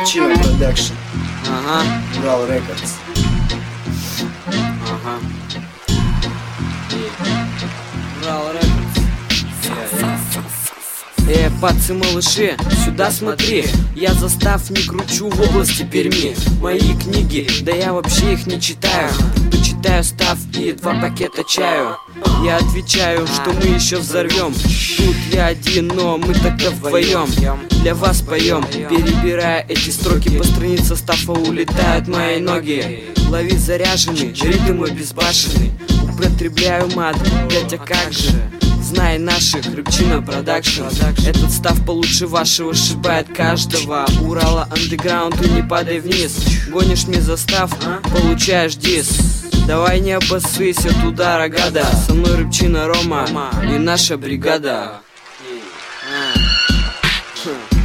Рыбчина Продакшн. Ага. Урал Рекордс. Ага. Урал Рекордс. Пацы, малыши, сюда смотри. Я застав не кручу в области Перми. Мои книги, да я вообще их не читаю. Почитаю став и 2 пакета чаю. Я отвечаю, что мы еще взорвем. Тут я один, но мы тогда вдвоем. Для вас поем, перебирая эти строки. По странице стафа улетают мои ноги. Лови заряженный, ритм безбашенный. Употребляю мат, блять, а как же? Знай наших, Рыбчина Продакшн. Этот став получше вашего сшибает каждого. Урала андеграунд, и не падай вниз. Гонишь мне застав, получаешь дис. Давай не обоссысь от удара гада. Со мной Рыбчина Рома и наша бригада.